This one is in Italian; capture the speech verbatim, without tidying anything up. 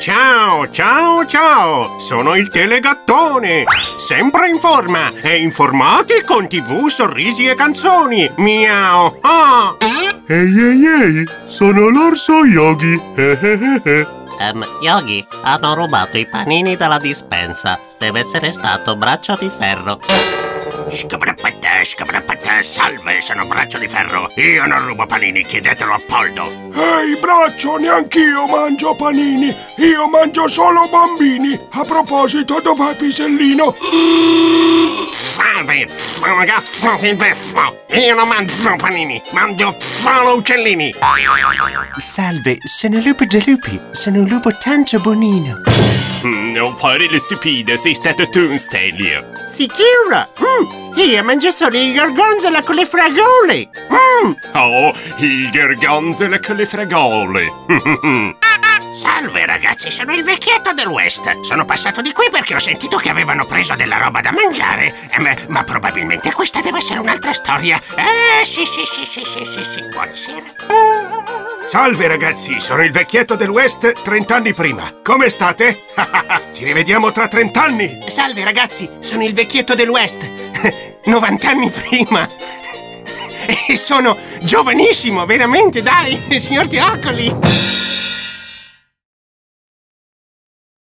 Ciao, ciao, ciao! Sono il Telegattone! Sempre in forma! E informati con tivù, sorrisi e canzoni! Miau! Ah! Ehi ehi ehi! Sono l'orso Yogi! Um, Yogi, hanno rubato i panini dalla dispensa. Deve essere stato Braccio di Ferro. Scabrapatè, scabrapatè, salve, sono Braccio di Ferro. Io non rubo panini, chiedetelo a Poldo. Ehi, Braccio, neanch'io mangio panini. Io mangio solo bambini. A proposito, dov'è Pisellino? Salve, sono Gazzo Silvestro. Io non mangio panini, mangio solo uccellini. Salve, sono Lupo de Lupi. Sono un lupo tanto bonino. Mm, non fare le stupide, sei stato tu un stelio. Sicuro? Mm, io mangio solo il gorgonzola con le fragole. Mm. Oh, il gorgonzola con le fragole. Salve ragazzi, sono il vecchietto del West. Sono passato di qui perché ho sentito che avevano preso della roba da mangiare. Eh, ma, ma probabilmente questa deve essere un'altra storia. Eh, sì, sì, sì, sì, sì, sì, sì. Buonasera. Salve ragazzi, sono il vecchietto del West trent'anni prima. Come state? Ci rivediamo tra trent'anni. Salve ragazzi, sono il vecchietto del West. novant'anni prima. E sono giovanissimo, veramente, dai, signor Teocoli.